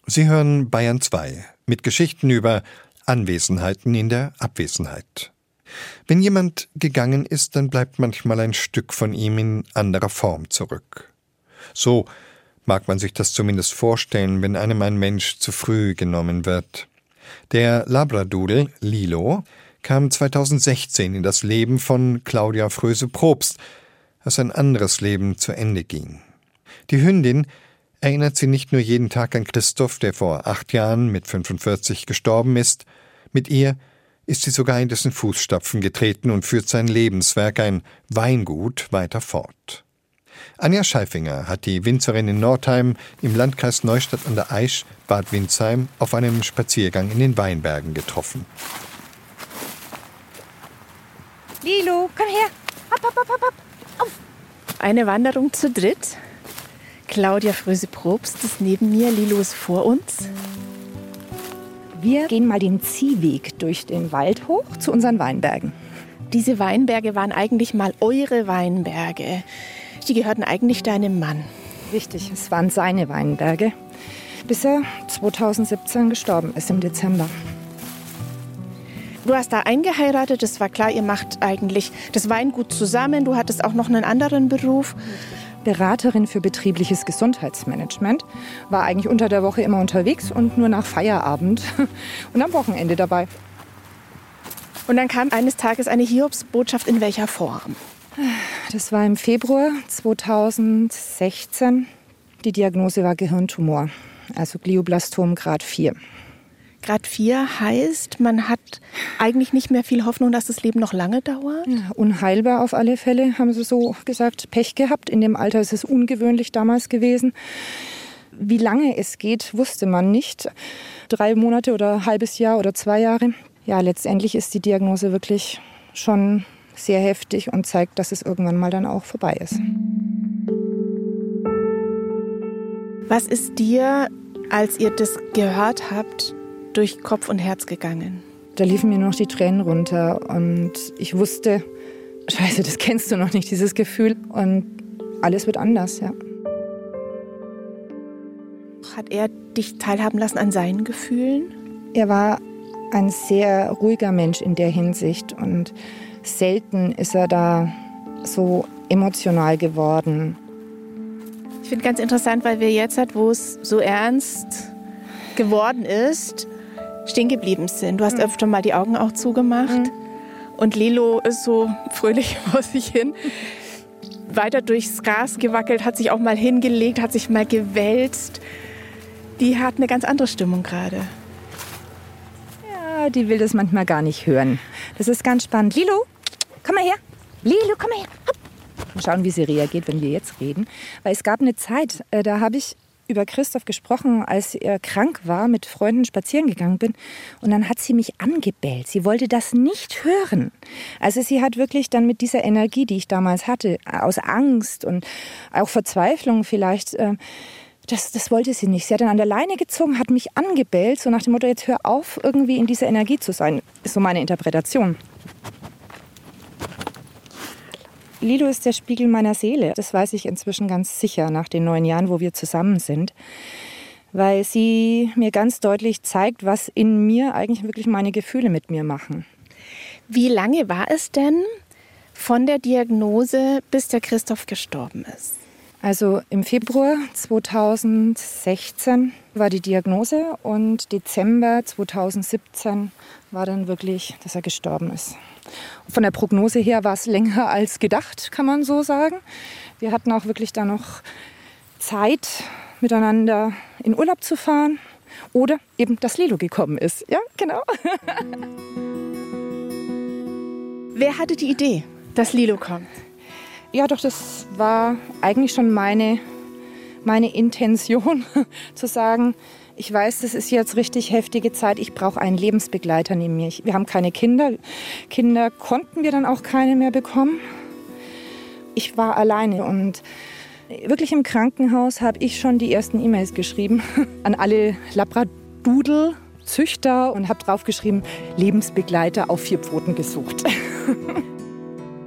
Sie hören Bayern 2 mit Geschichten über Anwesenheiten in der Abwesenheit. Wenn jemand gegangen ist, dann bleibt manchmal ein Stück von ihm in anderer Form zurück. So mag man sich das zumindest vorstellen, wenn einem ein Mensch zu früh genommen wird. Der Labradoodle Lilo kam 2016 in das Leben von Claudia Fröse-Probst, als ein anderes Leben zu Ende ging. Die Hündin erinnert sie nicht nur jeden Tag an Christoph, der vor 8 Jahren mit 45 gestorben ist. Mit ihr ist sie sogar in dessen Fußstapfen getreten und führt sein Lebenswerk, ein Weingut, weiter fort. Anja Scheifinger hat die Winzerin in Nordheim im Landkreis Neustadt an der Aisch, Bad Windsheim, auf einem Spaziergang in den Weinbergen getroffen. Lilo, komm her! Hopp, hopp, hopp, hopp, auf! Eine Wanderung zu dritt. Claudia Fröse-Probst ist neben mir, Lilo ist vor uns. Wir gehen mal den Ziehweg durch den Wald hoch zu unseren Weinbergen. Diese Weinberge waren eigentlich mal eure Weinberge. Die gehörten eigentlich deinem Mann. Richtig, es waren seine Weinberge, bis er 2017 gestorben ist im Dezember. Du hast da eingeheiratet, es war klar, ihr macht eigentlich das Weingut zusammen. Du hattest auch noch einen anderen Beruf. Beraterin für betriebliches Gesundheitsmanagement, war eigentlich unter der Woche immer unterwegs und nur nach Feierabend und am Wochenende dabei. Und dann kam eines Tages eine Hiobsbotschaft, in welcher Form? Das war im Februar 2016. Die Diagnose war Gehirntumor, also Glioblastom Grad 4. Grad 4 heißt, man hat eigentlich nicht mehr viel Hoffnung, dass das Leben noch lange dauert? Ja, unheilbar auf alle Fälle, haben sie so gesagt. Pech gehabt. In dem Alter ist es ungewöhnlich damals gewesen. Wie lange es geht, wusste man nicht. 3 Monate oder ein halbes Jahr oder 2 Jahre. Ja, letztendlich ist die Diagnose wirklich schon sehr heftig und zeigt, dass es irgendwann mal dann auch vorbei ist. Was ist dir, als ihr das gehört habt, durch Kopf und Herz gegangen? Da liefen mir noch die Tränen runter und ich wusste, Scheiße, das kennst du noch nicht, dieses Gefühl. Und alles wird anders, ja. Hat er dich teilhaben lassen an seinen Gefühlen? Er war ein sehr ruhiger Mensch in der Hinsicht und selten ist er da so emotional geworden. Ich finde ganz interessant, weil wir jetzt, wo es so ernst geworden ist, stehen geblieben sind. Du hast öfter mal die Augen auch zugemacht. Und Lilo ist so fröhlich vor sich hin. Weiter durchs Gras gewackelt, hat sich auch mal hingelegt, hat sich mal gewälzt. Die hat eine ganz andere Stimmung gerade. Ja, die will das manchmal gar nicht hören. Das ist ganz spannend. Lilo, komm mal her. Lilo, komm mal her. Hopp. Mal schauen, wie sie reagiert, wenn wir jetzt reden. Weil es gab eine Zeit, da habe ich über Christoph gesprochen, als er krank war, mit Freunden spazieren gegangen bin. Und dann hat sie mich angebellt. Sie wollte das nicht hören. Also sie hat wirklich dann mit dieser Energie, die ich damals hatte, aus Angst und auch Verzweiflung vielleicht, das wollte sie nicht. Sie hat dann an der Leine gezogen, hat mich angebellt, so nach dem Motto, jetzt hör auf, irgendwie in dieser Energie zu sein. Ist so meine Interpretation. Lilo ist der Spiegel meiner Seele. Das weiß ich inzwischen ganz sicher nach den 9 Jahren, wo wir zusammen sind. Weil sie mir ganz deutlich zeigt, was in mir eigentlich wirklich meine Gefühle mit mir machen. Wie lange war es denn von der Diagnose, bis der Christoph gestorben ist? Also im Februar 2016 war die Diagnose und Dezember 2017 war dann wirklich, dass er gestorben ist. Von der Prognose her war es länger als gedacht, kann man so sagen. Wir hatten auch wirklich da noch Zeit, miteinander in Urlaub zu fahren oder eben, dass Lilo gekommen ist. Ja, genau. Wer hatte die Idee, dass Lilo kommt? Ja, doch, das war eigentlich schon meine Intention, zu sagen, ich weiß, das ist jetzt richtig heftige Zeit, ich brauche einen Lebensbegleiter neben mir. Wir haben keine Kinder. Kinder konnten wir dann auch keine mehr bekommen. Ich war alleine und wirklich im Krankenhaus habe ich schon die ersten E-Mails geschrieben an alle Labradoodle-Züchter und habe draufgeschrieben, Lebensbegleiter auf 4 Pfoten gesucht.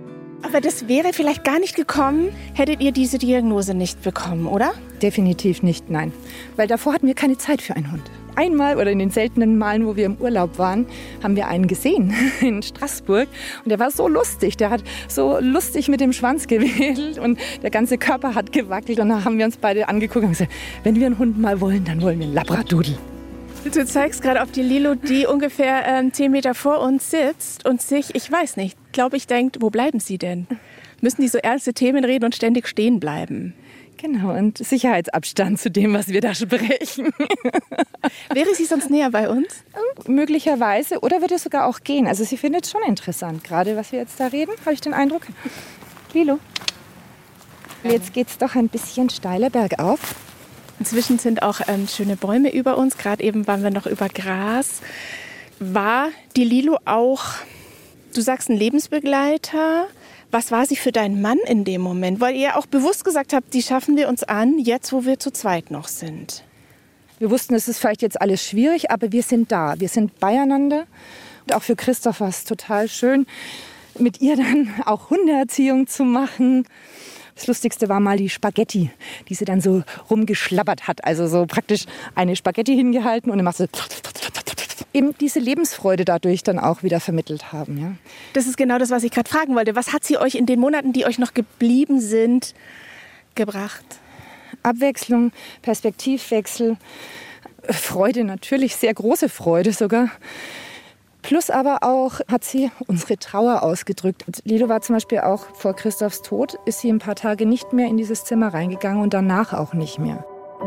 Aber das wäre vielleicht gar nicht gekommen, hättet ihr diese Diagnose nicht bekommen, oder? Definitiv nicht, nein. Weil davor hatten wir keine Zeit für einen Hund. Einmal oder in den seltenen Malen, wo wir im Urlaub waren, haben wir einen gesehen in Straßburg. Und der war so lustig. Der hat so lustig mit dem Schwanz gewedelt und der ganze Körper hat gewackelt. Und dann haben wir uns beide angeguckt und gesagt, wenn wir einen Hund mal wollen, dann wollen wir einen Labradoodle. Du zeigst gerade auf die Lilo, die ungefähr 10 Meter vor uns sitzt und sich, ich weiß nicht, glaube ich, denkt, wo bleiben sie denn? Müssen die so ernste Themen reden und ständig stehen bleiben? Genau, und Sicherheitsabstand zu dem, was wir da sprechen. Wäre sie sonst näher bei uns? Möglicherweise, oder würde es sogar auch gehen. Also sie findet es schon interessant, gerade was wir jetzt da reden, habe ich den Eindruck. Lilo, jetzt geht es doch ein bisschen steiler bergauf. Inzwischen sind auch schöne Bäume über uns. Gerade eben waren wir noch über Gras. War die Lilo auch, du sagst, ein Lebensbegleiter? Was war sie für deinen Mann in dem Moment? Weil ihr auch bewusst gesagt habt, die schaffen wir uns an, jetzt wo wir zu zweit noch sind. Wir wussten, es ist vielleicht jetzt alles schwierig, aber wir sind da. Wir sind beieinander. Und auch für Christoph war es total schön, mit ihr dann auch Hundeerziehung zu machen. Das Lustigste war mal die Spaghetti, die sie dann so rumgeschlabbert hat. Also so praktisch eine Spaghetti hingehalten und dann machst du eben diese Lebensfreude dadurch dann auch wieder vermittelt haben. Ja. Das ist genau das, was ich gerade fragen wollte. Was hat sie euch in den Monaten, die euch noch geblieben sind, gebracht? Abwechslung, Perspektivwechsel, Freude natürlich, sehr große Freude sogar. Plus aber auch hat sie unsere Trauer ausgedrückt. Lilo war zum Beispiel auch vor Christophs Tod, ist sie ein paar Tage nicht mehr in dieses Zimmer reingegangen und danach auch nicht mehr.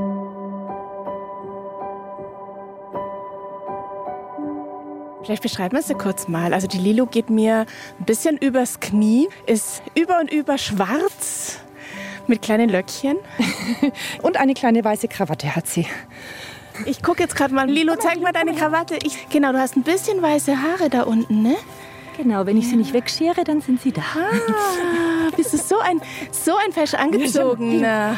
Vielleicht beschreiben wir es ja kurz mal. Also die Lilo geht mir ein bisschen übers Knie, ist über und über schwarz mit kleinen Löckchen. Und eine kleine weiße Krawatte hat sie. Ich gucke jetzt gerade mal. Lilo, zeig mal deine Krawatte. Genau, du hast ein bisschen weiße Haare da unten, ne? Genau, wenn ich sie nicht wegschere, dann sind sie da. Bist du so ein fesch angezogener.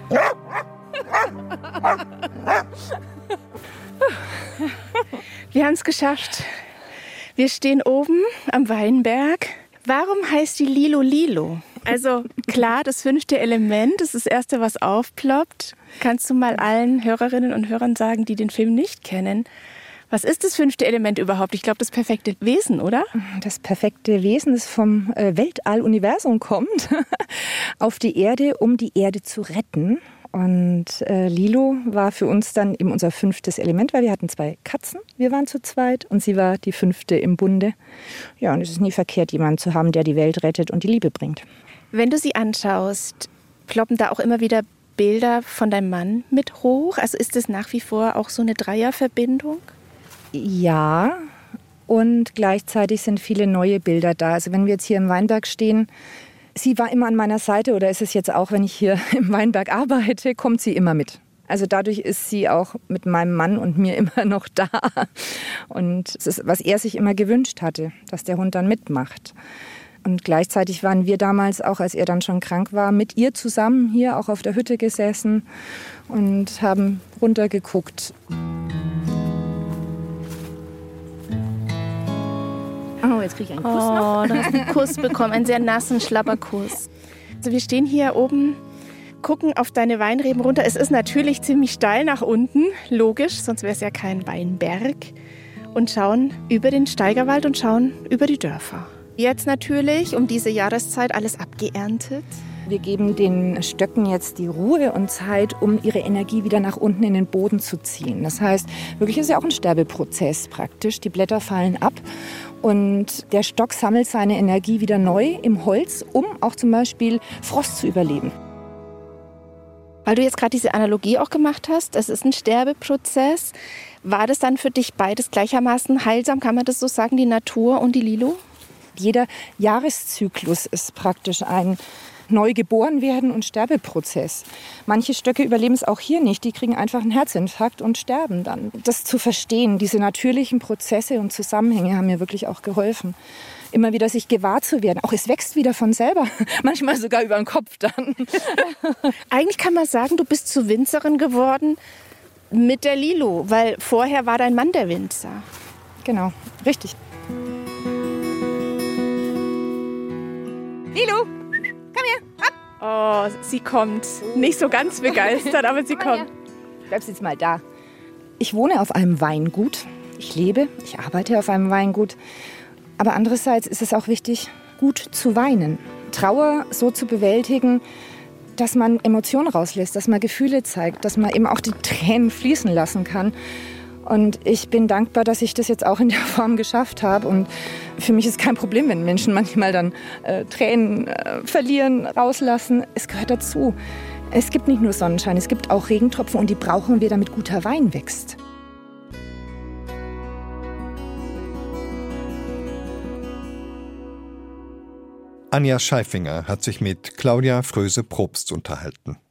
Wir haben es geschafft. Wir stehen oben am Weinberg. Warum heißt die Lilo Lilo? Also klar, das 5. Element, das ist das Erste, was aufploppt. Kannst du mal allen Hörerinnen und Hörern sagen, die den Film nicht kennen, was ist das 5. Element überhaupt? Ich glaube, das perfekte Wesen, oder? Das perfekte Wesen, das vom Weltall-Universum kommt, auf die Erde, um die Erde zu retten. Und Lilo war für uns dann eben unser 5. Element, weil wir hatten 2 Katzen. Wir waren zu zweit und sie war die 5. im Bunde. Ja, und es ist nie verkehrt, jemanden zu haben, der die Welt rettet und die Liebe bringt. Wenn du sie anschaust, ploppen da auch immer wieder Bilder von deinem Mann mit hoch? Also ist es nach wie vor auch so eine Dreierverbindung? Ja, und gleichzeitig sind viele neue Bilder da. Also wenn wir jetzt hier im Weinberg stehen, sie war immer an meiner Seite oder ist es jetzt auch, wenn ich hier im Weinberg arbeite, kommt sie immer mit. Also dadurch ist sie auch mit meinem Mann und mir immer noch da. Und es ist, was er sich immer gewünscht hatte, dass der Hund dann mitmacht. Und gleichzeitig waren wir damals auch, als er dann schon krank war, mit ihr zusammen hier auch auf der Hütte gesessen und haben runtergeguckt. Oh, jetzt kriege ich einen Kuss noch. Oh, du hast einen Kuss bekommen, einen sehr nassen Schlabberkuss. Also wir stehen hier oben, gucken auf deine Weinreben runter. Es ist natürlich ziemlich steil nach unten, logisch, sonst wäre es ja kein Weinberg. Und schauen über den Steigerwald und schauen über die Dörfer. Jetzt natürlich um diese Jahreszeit alles abgeerntet. Wir geben den Stöcken jetzt die Ruhe und Zeit, um ihre Energie wieder nach unten in den Boden zu ziehen. Das heißt, wirklich ist ja auch ein Sterbeprozess praktisch. Die Blätter fallen ab und der Stock sammelt seine Energie wieder neu im Holz, um auch zum Beispiel Frost zu überleben. Weil du jetzt gerade diese Analogie auch gemacht hast, es ist ein Sterbeprozess. War das dann für dich beides gleichermaßen heilsam, kann man das so sagen, die Natur und die Lilo? Jeder Jahreszyklus ist praktisch ein Neugeborenwerden und Sterbeprozess. Manche Stöcke überleben es auch hier nicht. Die kriegen einfach einen Herzinfarkt und sterben dann. Das zu verstehen, diese natürlichen Prozesse und Zusammenhänge haben mir wirklich auch geholfen. Immer wieder sich gewahr zu werden. Auch es wächst wieder von selber. Manchmal sogar über den Kopf dann. Eigentlich kann man sagen, du bist zu Winzerin geworden mit der Lilo. Weil vorher war dein Mann der Winzer. Genau, richtig. Lilo, komm her, ab. Oh, sie kommt. Nicht so ganz begeistert, aber sie kommt. Bleibst jetzt mal da. Ich wohne auf einem Weingut. Ich arbeite auf einem Weingut. Aber andererseits ist es auch wichtig, gut zu weinen. Trauer so zu bewältigen, dass man Emotionen rauslässt, dass man Gefühle zeigt, dass man eben auch die Tränen fließen lassen kann. Und ich bin dankbar, dass ich das jetzt auch in der Form geschafft habe. Und für mich ist kein Problem, wenn Menschen manchmal dann Tränen verlieren, rauslassen. Es gehört dazu. Es gibt nicht nur Sonnenschein, es gibt auch Regentropfen und die brauchen wir, damit guter Wein wächst. Anja Scheifinger hat sich mit Claudia Fröse-Probst unterhalten.